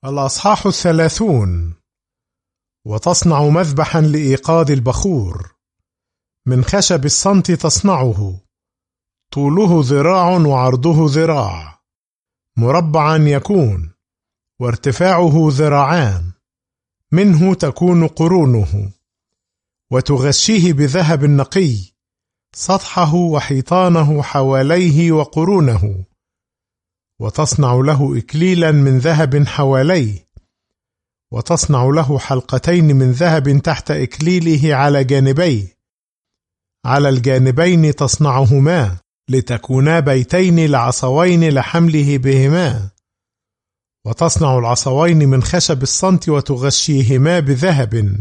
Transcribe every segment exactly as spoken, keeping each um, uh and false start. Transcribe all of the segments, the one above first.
الأصحاح الثلاثون. وتصنع مذبحا لإيقاد البخور من خشب الصمت تصنعه، طوله ذراع وعرضه ذراع، مربعا يكون، وارتفاعه ذراعان، منه تكون قرونه، وتغشيه بذهب نقي سطحه وحيطانه حواليه وقرونه، وتصنع له إكليلا من ذهب حواليه، وتصنع له حلقتين من ذهب تحت إكليله على جانبيه، على الجانبين تصنعهما لتكونا بيتين لعصوين لحمله بهما، وتصنع العصوين من خشب الصمت وتغشيهما بذهب،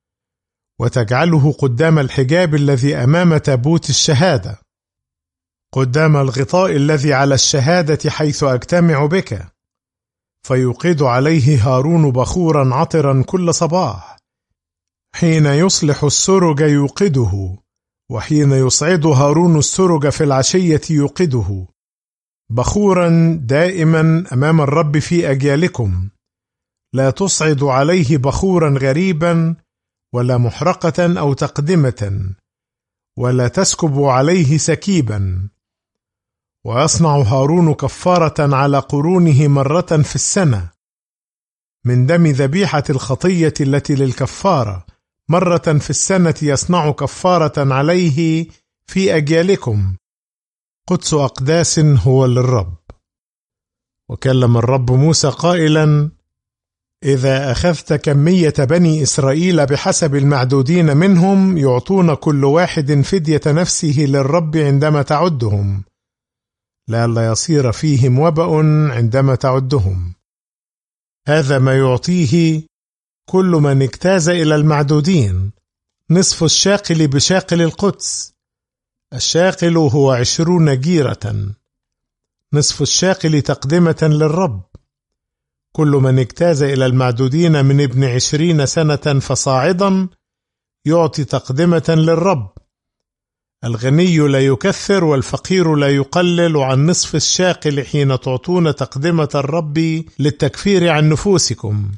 وتجعله قدام الحجاب الذي أمام تابوت الشهادة، قدام الغطاء الذي على الشهادة حيث أجتمع بك، فيوقد عليه هارون بخورا عطرا كل صباح، حين يصلح السرج يوقده، وحين يصعد هارون السرج في العشية يوقده، بخورا دائما أمام الرب في أجيالكم، لا تصعد عليه بخورا غريبا ولا محرقة أو تقدمة، ولا تسكب عليه سكيبا. ويصنع هارون كفارة على قرونه مرة في السنة من دم ذبيحة الخطية التي للكفارة، مرة في السنة يصنع كفارة عليه في أجيالكم، قدس أقداس هو للرب. وكلم الرب موسى قائلا: إذا أخذت كمية بني إسرائيل بحسب المعدودين منهم، يعطون كل واحد فدية نفسه للرب عندما تعدهم، لئلا يصير فيهم وبأ عندما تعدهم. هذا ما يعطيه كل من اجتاز إلى المعدودين، نصف الشاقل بشاقل القدس، الشاقل هو عشرون جيرة، نصف الشاقل تقدمة للرب. كل من اجتاز إلى المعدودين من ابن عشرين سنة فصاعدا يعطي تقدمة للرب. الغني لا يكثر والفقير لا يقلل عن نصف الشاقل حين تعطون تقدمة الرب للتكفير عن نفوسكم.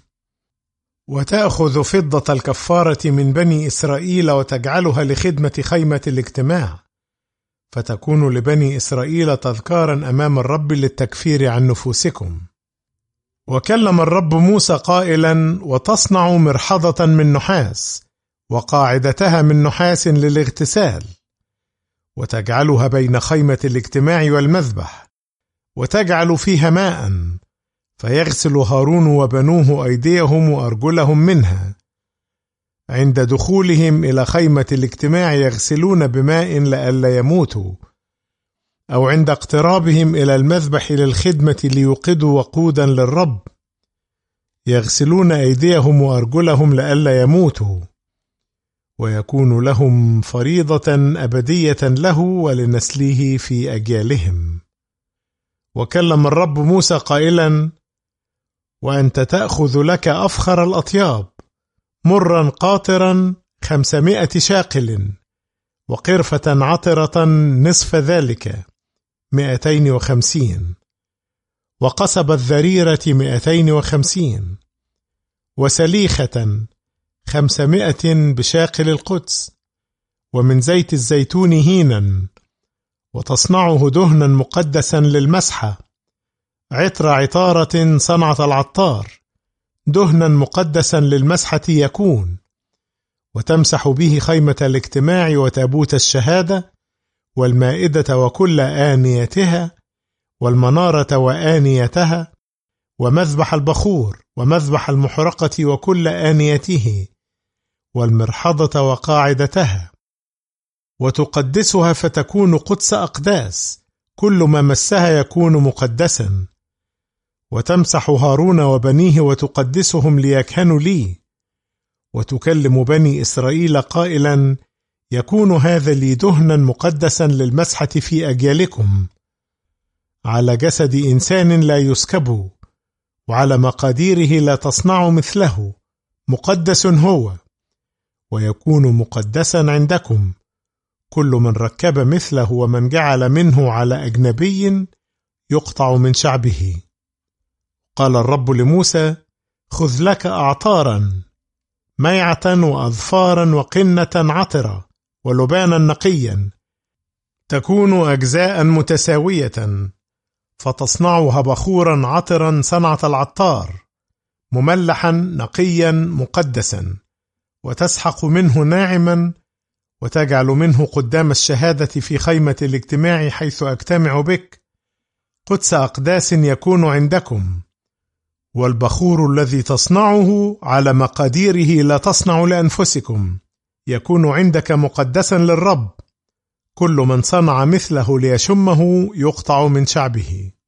وتأخذ فضة الكفارة من بني إسرائيل وتجعلها لخدمة خيمة الاجتماع، فتكون لبني إسرائيل تذكارا أمام الرب للتكفير عن نفوسكم. وكلم الرب موسى قائلا: وتصنع مرحضة من نحاس، وقاعدتها من نحاس للاغتسال، وتجعلها بين خيمة الاجتماع والمذبح، وتجعل فيها ماء، فيغسل هارون وبنوه أيديهم وأرجلهم منها. عند دخولهم إلى خيمة الاجتماع يغسلون بماء لئلا يموتوا، أو عند اقترابهم إلى المذبح للخدمة ليوقدوا وقودا للرب يغسلون أيديهم وأرجلهم لئلا يموتوا، ويكون لهم فريضة أبدية له ولنسله في أجيالهم. وكلم الرب موسى قائلا: وأنت تأخذ لك أفخر الأطياب، مرا قاطرا خمسمائة شاقل، وقرفة عطرة نصف ذلك مئتين وخمسين، وقصب الذريرة مئتين وخمسين، وسليخة خمسمائة بشاقل القدس، ومن زيت الزيتون هينا، وتصنعه دهنا مقدسا للمسحة، عطر عطارة صنعة العطار، دهنا مقدسا للمسحة يكون، وتمسح به خيمة الاجتماع وتابوت الشهادة والمائدة وكل آنيتها، والمنارة وآنيتها، ومذبح البخور ومذبح المحرقة وكل آنيته، والمرحضة وقاعدتها، وتقدسها فتكون قدس أقداس، كل ما مسها يكون مقدسا. وتمسح هارون وبنيه وتقدسهم ليكهنوا لي، وتكلم بني إسرائيل قائلا: يكون هذا لي دهنا مقدسا للمسحة في أجيالكم، على جسد إنسان لا يسكب، وعلى مقاديره لا تصنع مثله، مقدس هو، ويكون مقدسا عندكم. كل من ركب مثله ومن جعل منه على أجنبي يقطع من شعبه. قال الرب لموسى: خذ لك أعطارا، ميعة وأظفارا وقنة عطرة ولبانا نقيا، تكون أجزاء متساوية، فتصنعها بخورا عطرا صنعة العطار، مملحا نقيا مقدسا، وتسحق منه ناعما، وتجعل منه قدام الشهادة في خيمة الاجتماع حيث أجتمع بك، قدس أقداس يكون عندكم. والبخور الذي تصنعه على مقاديره لا تصنع لأنفسكم، يكون عندك مقدسا للرب، كل من صنع مثله ليشمه يقطع من شعبه.